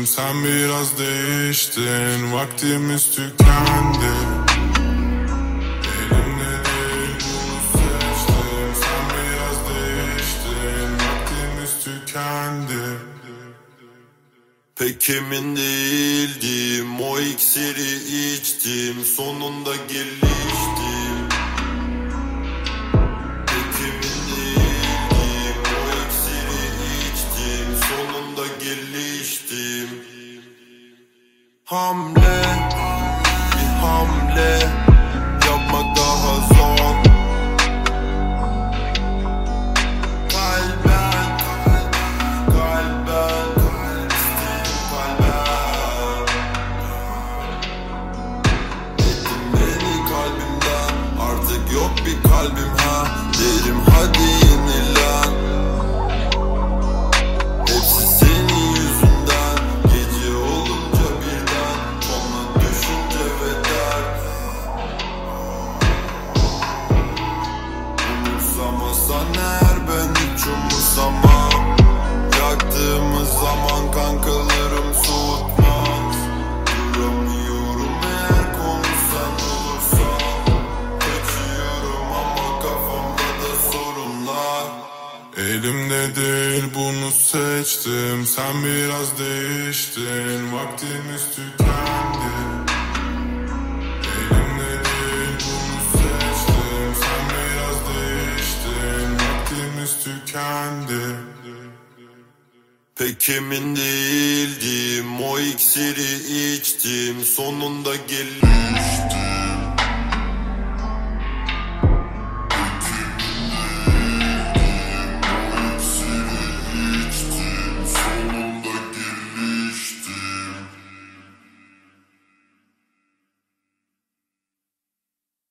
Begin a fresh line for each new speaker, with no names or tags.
sen biraz değiştin, vaktimiz tükendi. Elimde değil bunu seçtim, sen biraz değiştin, vaktimiz tükendi.
Pek emin değildim, o iksiri içtim, sonunda geliştim. Pek emin değildim, o iksiri içtim, sonunda geliştim. Hamle, bir hamle yapmak daha zor. Yok bir kalbim ha derim, hadi yenilen. Hepsi senin yüzünden, gece olunca birden tonla düşünce ve dert. Umursamasan eğer ben hiç umursamam. Yaktığımız zaman kankalarım soğutmaz. Duramıyorum eğer konu sen olursan.
Elimde değil bunu seçtim, sen biraz değiştin, vaktimiz tükendi. Elimde değil bunu seçtim, sen biraz değiştin, vaktimiz tükendi.
Pek emin değildim, o iksiri içtim, sonunda geliştim.